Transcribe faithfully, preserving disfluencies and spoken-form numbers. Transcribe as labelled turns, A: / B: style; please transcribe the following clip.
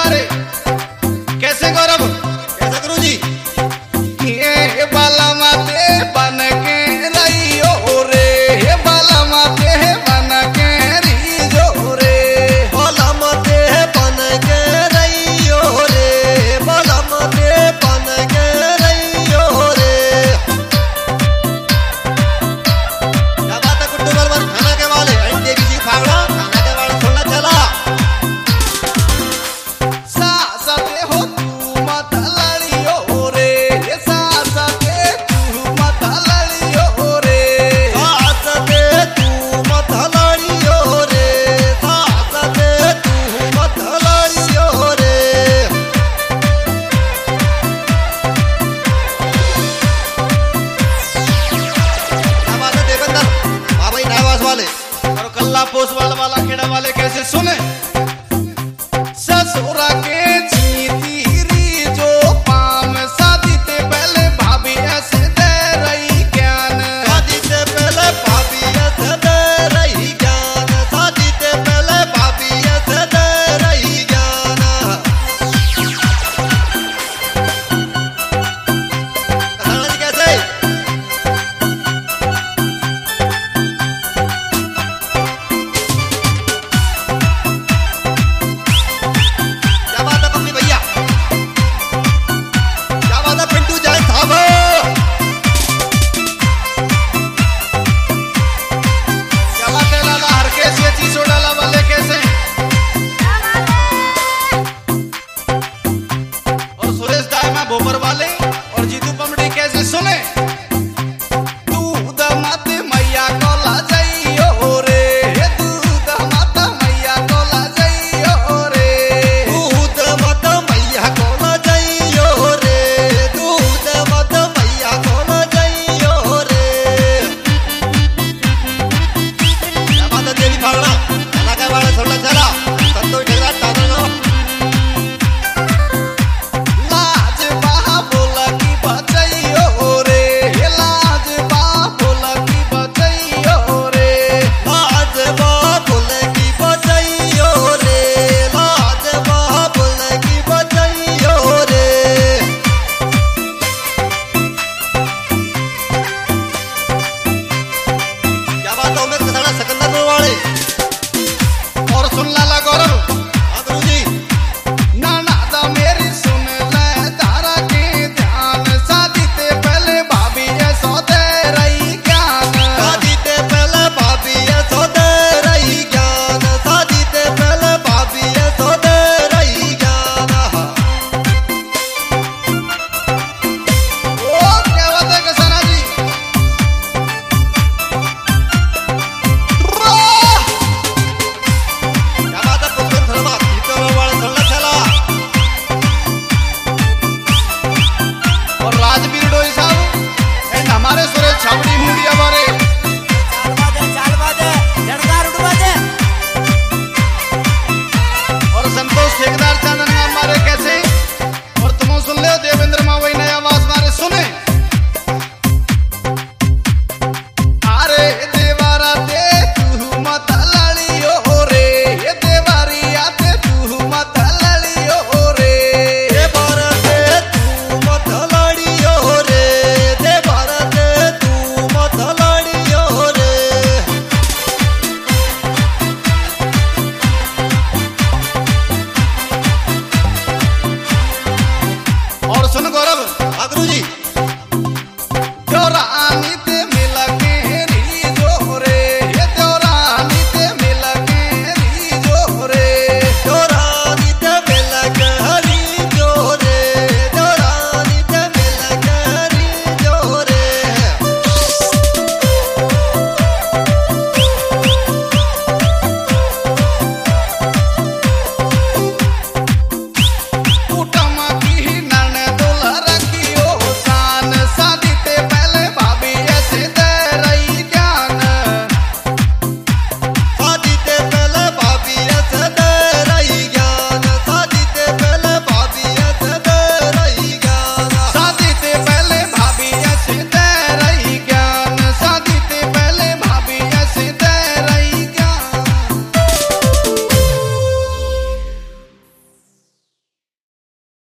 A: बारे कैसे गौरव
B: कैसे गुरु जी?
A: ये बाला माते बन के रहियो रे, ये बाला माते बन के रहियो रे,
B: बाला माते बन के रहियो रे, बाला माते बन के रहियो रे। क्या बात है गुड्डू बलवन, खाना के वाले अंडे की फावड़ा खाना के वाले छोड़ना चला।
A: सासते हो तू मत लड़ियो रे, ये सासते तू मत लड़ियो रे,
B: सासते तू मत लड़ियो रे, सासते तू मत लड़ियो रे। क्या बात है देवेंद्र, बाबा ही नावास वाले
A: और कल्ला पोस वाला वाला खेड़ा वाले कैसे सुने